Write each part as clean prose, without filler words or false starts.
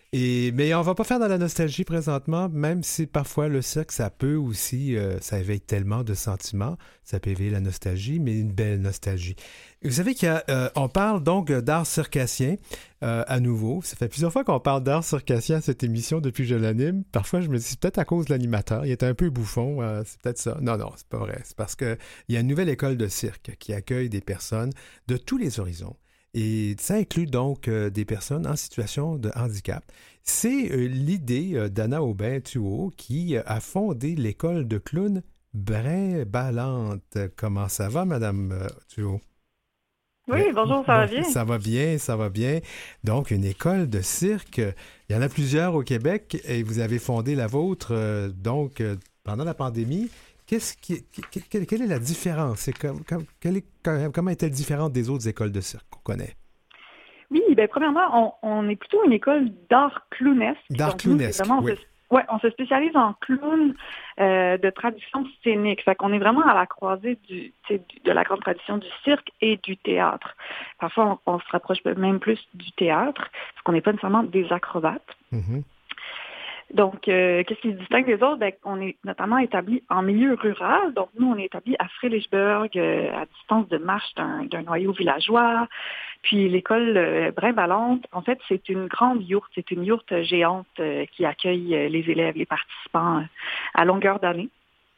Mais on va pas faire dans la nostalgie présentement, même si parfois le cirque, ça peut aussi, ça éveille tellement de sentiments, ça peut éveiller la nostalgie, mais une belle nostalgie. Vous savez on parle donc d'art circassien à nouveau. Ça fait plusieurs fois qu'on parle d'art circassien à cette émission depuis que je l'anime. Parfois, je me dis, c'est peut-être à cause de l'animateur. Il était un peu bouffon, c'est peut-être ça. Non, non, c'est pas vrai. C'est parce qu'il y a une nouvelle école de cirque qui accueille des personnes de tous les horizons. Et ça inclut donc des personnes en situation de handicap. C'est l'idée d'Anna Aubin-Thuot qui a fondé l'école de clown Brin-Ballante. Comment ça va, Madame Thuot? Oui, bonjour, ça va bien? Ça va bien, ça va bien. Donc, une école de cirque. Il y en a plusieurs au Québec et vous avez fondé la vôtre pendant la pandémie. Quelle est la différence? Comment est-elle différente des autres écoles de cirque qu'on connaît? Oui, bien, premièrement, on est plutôt une école d'art clownesque. D'art Donc, nous, c'est clownesque, vraiment, oui. on se spécialise en clown de tradition scénique. Fait qu'on est vraiment à la croisée de la grande tradition du cirque et du théâtre. Parfois, on se rapproche même plus du théâtre, parce qu'on n'est pas nécessairement des acrobates. Mhm. Donc, qu'est-ce qui se distingue des autres? Ben, on est notamment établi en milieu rural. Donc, nous, on est établi à Frédéricsburg, à distance de marche d'un noyau villageois. Puis, l'école Brin-Ballante, en fait, c'est une grande yourte. C'est une yourte géante qui accueille les élèves, les participants à longueur d'année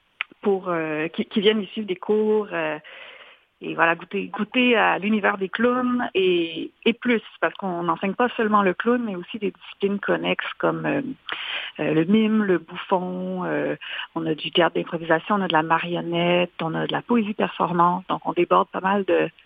qui viennent ici des cours et voilà, goûter à l'univers des clowns et plus, parce qu'on n'enseigne pas seulement le clown, mais aussi des disciplines connexes comme le mime, le bouffon, on a du théâtre d'improvisation, on a de la marionnette, on a de la poésie performante, donc on déborde pas mal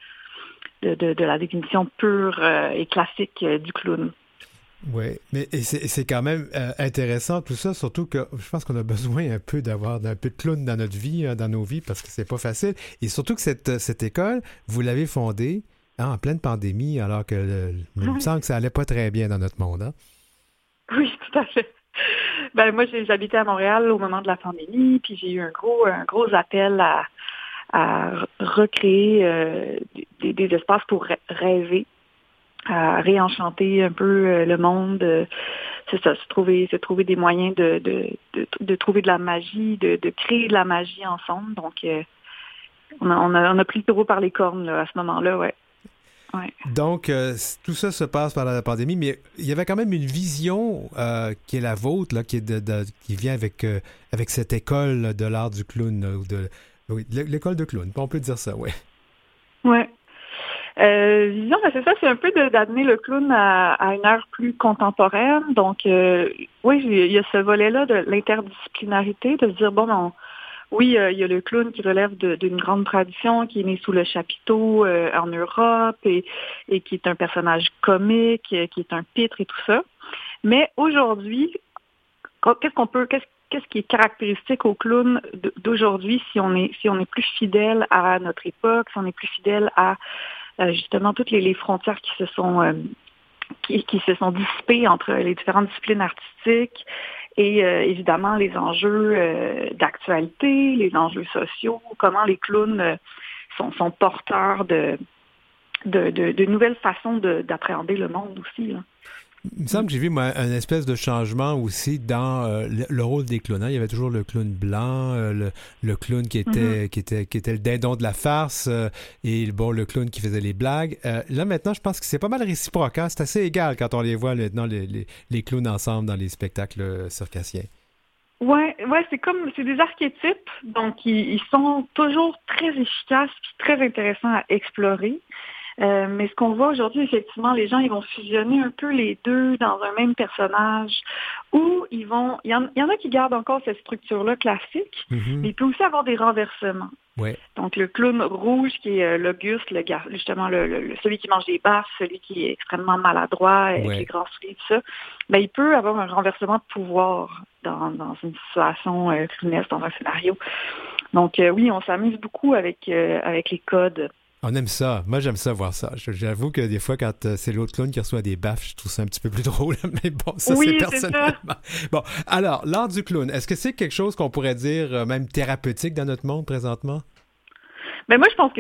de la définition pure et classique du clown. Oui, mais c'est quand même intéressant tout ça, surtout que je pense qu'on a besoin un peu d'avoir un peu de clown dans notre vie, dans nos vies, parce que c'est pas facile. Et surtout que cette école, vous l'avez fondée en pleine pandémie, alors que il me semble que ça allait pas très bien dans notre monde. Hein? Oui, tout à fait. Ben moi, j'habitais à Montréal au moment de la pandémie, puis j'ai eu un gros appel à recréer des espaces pour rêver, à réenchanter un peu le monde. C'est ça, se trouver des moyens de trouver de la magie, de créer de la magie ensemble. Donc, on a pris le taureau par les cornes là, à ce moment-là, ouais. Ouais. Donc, tout ça se passe pendant la pandémie, mais il y avait quand même une vision qui est la vôtre, là, qui vient avec cette école là, de l'art du clown, oui, l'école de clown, on peut dire ça, oui. Ouais. Disons, ben, c'est ça, c'est un peu d'amener le clown à une ère plus contemporaine. Donc, oui, il y a ce volet-là de l'interdisciplinarité, de se dire, bon, oui, il y a le clown qui relève d'une grande tradition, qui est né sous le chapiteau en Europe et qui est un personnage comique, qui est un pitre et tout ça. Mais aujourd'hui, qu'est-ce qui est caractéristique au clown d'aujourd'hui si on est plus fidèle à notre époque, si on est plus fidèle à justement toutes les frontières qui se sont dissipées entre les différentes disciplines artistiques et évidemment les enjeux d'actualité, les enjeux sociaux, comment les clowns sont porteurs de nouvelles façons d'appréhender le monde aussi, là. Il me Mm. semble que j'ai vu moi, un espèce de changement aussi dans le rôle des clowns. Hein. Il y avait toujours le clown blanc, le clown Mhm. qui était le dindon de la farce et bon, le clown qui faisait les blagues. Là, maintenant, je pense que c'est pas mal réciproque. Hein. C'est assez égal quand on les voit maintenant, les clowns ensemble dans les spectacles circassiens. Ouais, c'est des archétypes, donc ils sont toujours très efficaces et très intéressants à explorer. Mais ce qu'on voit aujourd'hui, effectivement, les gens, ils vont fusionner un peu les deux dans un même personnage, ou il y en a qui gardent encore cette structure-là classique, Mhm. mais il peut aussi avoir des renversements. Ouais, Donc, le clown rouge qui est l'Auguste, justement celui qui mange des baffes, celui qui est extrêmement maladroit avec les ouais. grands souliers, tout ça, ben, il peut avoir un renversement de pouvoir dans une situation clownesque, dans un scénario. Donc, oui, on s'amuse beaucoup avec les codes. On aime ça. Moi, j'aime ça voir ça. J'avoue que des fois, quand c'est l'autre clown qui reçoit des baffes, je trouve ça un petit peu plus drôle. Mais bon, ça, c'est Oui, c'est ça. personnellement. Bon, alors, l'art du clown, est-ce que c'est quelque chose qu'on pourrait dire même thérapeutique dans notre monde présentement? Mais moi, je pense que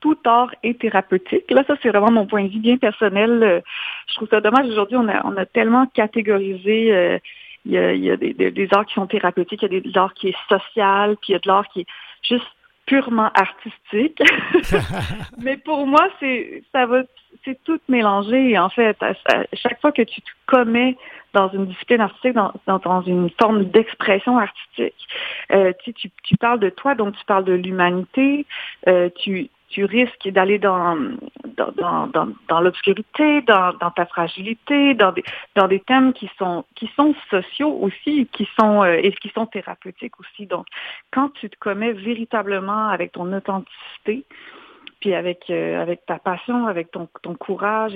tout art est thérapeutique. Là, ça, c'est vraiment mon point de vue bien personnel. Je trouve ça dommage. Aujourd'hui, on a tellement catégorisé. Il y a des arts qui sont thérapeutiques, il y a des arts qui est social, puis il y a de l'art qui est juste purement artistique. Mais pour moi, c'est tout mélangé. En fait, à chaque fois que tu te commets dans une discipline artistique, dans une forme d'expression artistique, tu parles de toi, donc tu parles de l'humanité, tu risques d'aller dans l'obscurité, dans ta fragilité, dans des thèmes qui sont sociaux aussi, qui sont thérapeutiques aussi. Donc, quand tu te commets véritablement avec ton authenticité, puis avec ta passion, avec ton courage,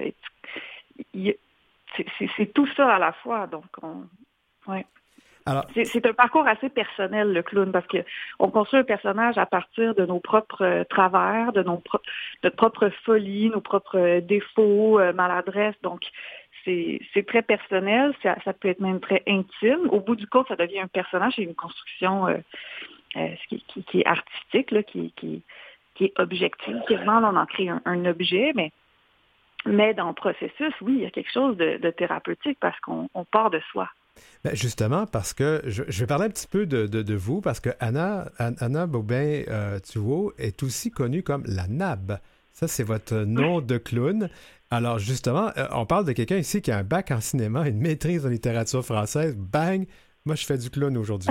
c'est tout ça à la fois. Donc, ouais. Alors, c'est un parcours assez personnel, le clown, parce que on construit un personnage à partir de nos propres travers, de notre propre folie, nos propres défauts, maladresses. Donc, c'est très personnel, ça peut être même très intime. Au bout du compte, ça devient un personnage, c'est une construction qui est artistique, là, qui est objective. Vraiment, on en crée un objet, mais dans le processus, oui, il y a quelque chose de thérapeutique parce qu'on part de soi. Ben justement, parce que je vais parler un petit peu de vous, parce que Anna Bobin-Thuot est aussi connue comme la NAB. Ça, c'est votre nom de clown. Alors, justement, on parle de quelqu'un ici qui a un bac en cinéma, une maîtrise en littérature française. Bang! Moi, je fais du clown aujourd'hui.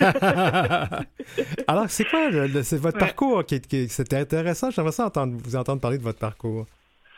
Alors, c'est quoi c'est votre parcours c'était intéressant. J'aimerais ça vous entendre parler de votre parcours.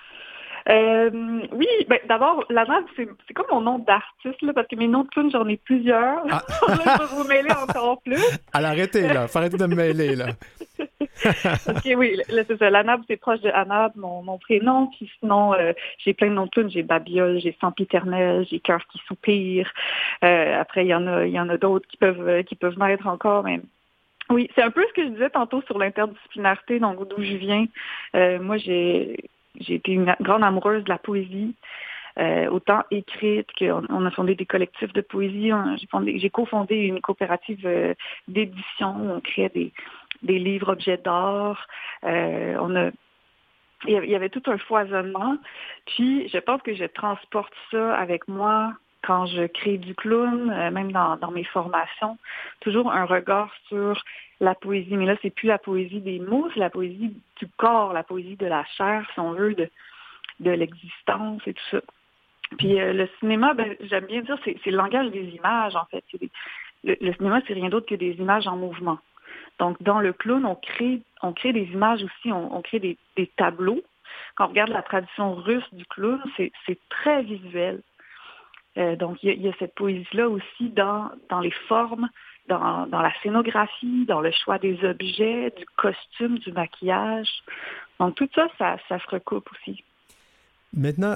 Oui, ben d'abord, la NAB, c'est comme mon nom d'artiste, là, parce que mes noms de clown, j'en ai plusieurs. Ah. Là, je vais vous mêler encore plus. Alors, arrêtez, là. Faut arrêter de me mêler, là. OK, oui, là, c'est ça. La NAB, c'est proche de Anab, mon prénom. Puis sinon, j'ai plein de noms de clowns. J'ai Babiole, j'ai Sempiternel, j'ai Cœur qui soupire. Après, il y en a d'autres qui peuvent naître encore, mais... Oui, c'est un peu ce que je disais tantôt sur l'interdisciplinarité, donc d'où je viens. Moi, j'ai été une grande amoureuse de la poésie, autant écrite qu'on a fondé des collectifs de poésie. J'ai cofondé une coopérative d'édition où on créait des livres objets d'art. Il y avait tout un foisonnement. Puis, je pense que je transporte ça avec moi quand je crée du clown, même dans mes formations. Toujours un regard sur la poésie. Mais là, c'est plus la poésie des mots, c'est la poésie du corps, la poésie de la chair, si on veut, de l'existence et tout ça. Puis le cinéma, j'aime bien dire, c'est le langage des images, en fait. Le cinéma, c'est rien d'autre que des images en mouvement. Donc, dans le clown, on crée des images aussi, on crée des tableaux. Quand on regarde la tradition russe du clown, c'est très visuel. Donc, il y a cette poésie-là aussi dans les formes, dans la scénographie, dans le choix des objets, du costume, du maquillage. Donc, tout ça se recoupe aussi. Maintenant,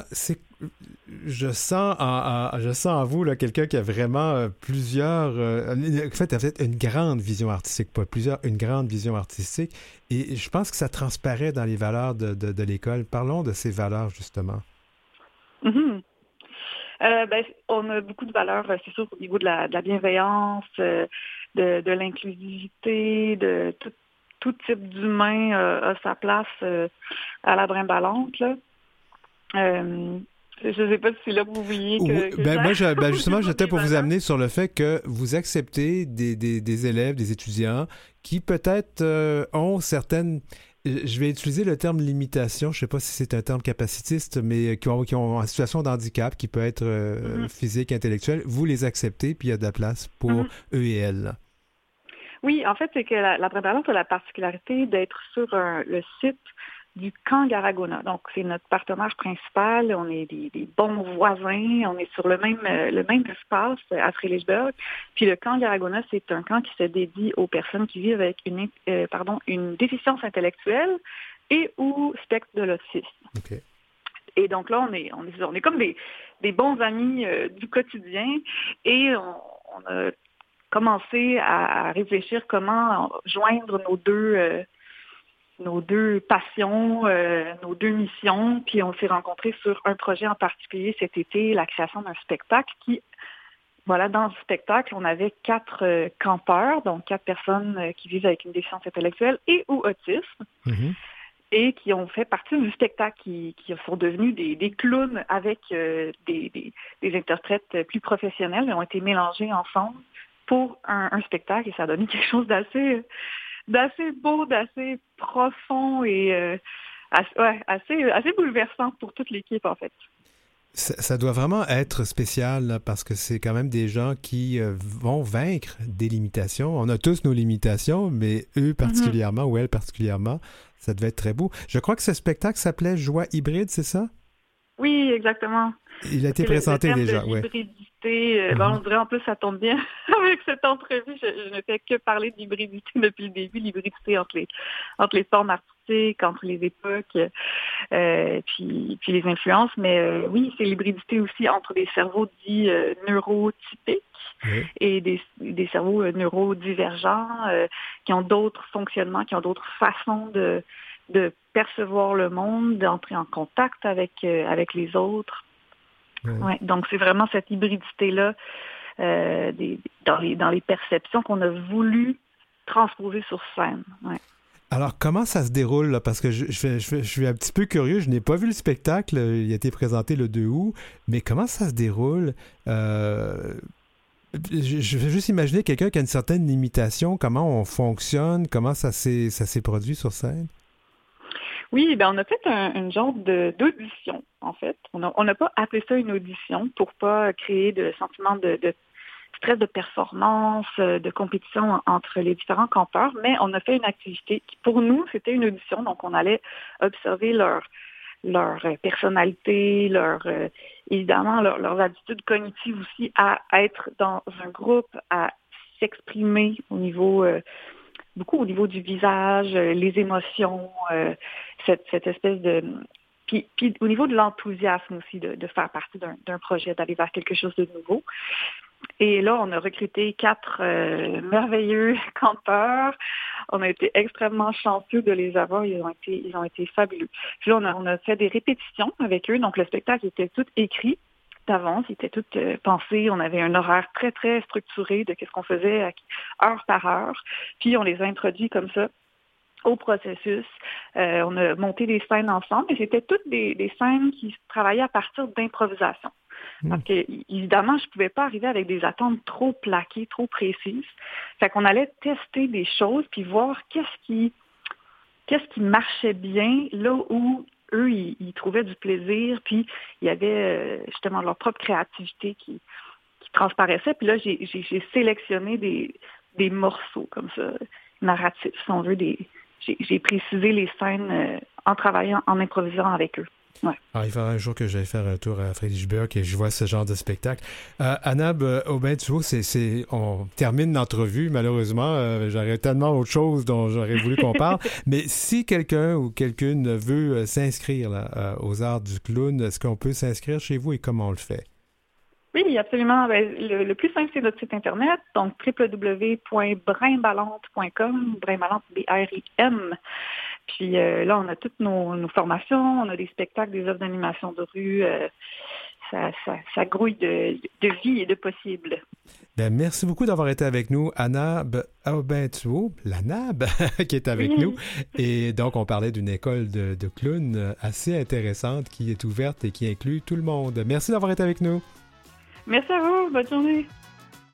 je sens en vous là, quelqu'un qui a vraiment plusieurs... en fait, une grande vision artistique, une grande vision artistique. Et je pense que ça transparaît dans les valeurs de l'école. Parlons de ces valeurs, justement. Mm-hmm. On a beaucoup de valeurs, c'est sûr, au niveau de la bienveillance, de l'inclusivité, de tout type d'humain a sa place à la Brimbalante, là. Je ne sais pas si c'est là que vous voyez que moi, justement, j'étais pour vous amener sur le fait que vous acceptez des élèves, des étudiants qui peut-être ont certaines... Je vais utiliser le terme limitation, je ne sais pas si c'est un terme capacitiste, mais qui ont une situation de handicap qui peut être physique, intellectuelle. Vous les acceptez, puis il y a de la place pour eux et elles. Oui, en fait, c'est que la Brimbalante a la particularité d'être sur le site du Camp Garagona. Donc, c'est notre partenaire principal. On est des bons voisins. On est sur le même espace à Frédéricsburg. Puis le Camp Garagona, c'est un camp qui se dédie aux personnes qui vivent avec une déficience intellectuelle et ou spectre de l'autisme. Okay. Et donc là, on est comme des bons amis du quotidien et on a commencé à réfléchir comment joindre nos deux passions, nos deux missions, puis on s'est rencontrés sur un projet en particulier cet été, la création d'un spectacle qui, voilà, dans ce spectacle, on avait 4 campeurs, donc 4 personnes qui vivent avec une déficience intellectuelle et ou autisme. Mm-hmm. et qui ont fait partie du spectacle, qui sont devenus des clowns avec des interprètes plus professionnels, ils ont été mélangés ensemble pour un spectacle, et ça a donné quelque chose d'assez beau, d'assez profond et assez bouleversant pour toute l'équipe, en fait. Ça doit vraiment être spécial là, parce que c'est quand même des gens qui vont vaincre des limitations. On a tous nos limitations, mais eux particulièrement, ou elles particulièrement, ça devait être très beau. Je crois que ce spectacle s'appelait Joie hybride, c'est ça? Oui, exactement. Il a été présenté le déjà, oui. L'hybridité, on dirait en plus ça tombe bien avec cette entrevue. Je ne fais que parler d'hybridité depuis le début, l'hybridité entre les formes artistiques, entre les époques, puis les influences. Mais oui, c'est l'hybridité aussi entre des cerveaux dits neurotypiques et des cerveaux neurodivergents qui ont d'autres fonctionnements, qui ont d'autres façons de percevoir le monde, d'entrer en contact avec les autres. Ouais, donc, c'est vraiment cette hybridité-là dans les perceptions qu'on a voulu transposer sur scène. Ouais. Alors, comment ça se déroule? Là? Parce que je suis un petit peu curieux. Je n'ai pas vu le spectacle. Il a été présenté le 2 août. Mais comment ça se déroule? Je vais juste imaginer quelqu'un qui a une certaine limitation. Comment on fonctionne? Comment ça s'est produit sur scène? Oui, on a fait une genre d'audition, en fait. On n'a pas appelé ça une audition pour pas créer de sentiment de stress de performance, de compétition entre les différents campeurs, mais on a fait une activité qui, pour nous, c'était une audition. Donc, on allait observer leur personnalité, évidemment, leurs attitudes cognitives aussi à être dans un groupe, à s'exprimer beaucoup au niveau du visage, les émotions, cette espèce de... Puis au niveau de l'enthousiasme aussi, de faire partie d'un projet, d'aller vers quelque chose de nouveau. Et là, on a recruté 4 merveilleux campeurs. On a été extrêmement chanceux de les avoir. Ils ont été fabuleux. Puis là, on a fait des répétitions avec eux. Donc, le spectacle était tout écrit d'avance. Il était tout pensé. On avait un horaire très, très structuré de qu'est-ce qu'on faisait heure par heure. Puis, on les a introduits comme ça au processus. On a monté des scènes ensemble, et c'était toutes des scènes qui travaillaient à partir d'improvisation. Parce que, évidemment, je ne pouvais pas arriver avec des attentes trop plaquées, trop précises. Fait qu'on allait tester des choses, puis voir qu'est-ce qui marchait bien, là où eux, ils trouvaient du plaisir, puis il y avait justement leur propre créativité qui transparaissait. Puis là, j'ai sélectionné des morceaux comme ça, narratifs, si on veut, j'ai précisé les scènes en travaillant, en improvisant avec eux. Ouais. Alors, il faudra un jour que j'aille faire un tour à Frédéricksburg et je vois ce genre de spectacle. Anab Aubin-Thuot, on termine l'entrevue, malheureusement. J'aurais tellement autre chose dont j'aurais voulu qu'on parle. Mais si quelqu'un ou quelqu'une veut s'inscrire aux arts du clown, est-ce qu'on peut s'inscrire chez vous et comment on le fait? Oui, absolument. Le plus simple, c'est notre site Internet, donc www.brimballante.com, Brimballante, B-R-I-M. Puis là, on a toutes nos formations, on a des spectacles, des œuvres d'animation de rue. Ça grouille de vie et de possibles. Merci beaucoup d'avoir été avec nous, Anab Aubin-Thuot, la NAB, qui est avec nous. Et donc, on parlait d'une école de clowns assez intéressante qui est ouverte et qui inclut tout le monde. Merci d'avoir été avec nous. Merci à vous. Bonne journée.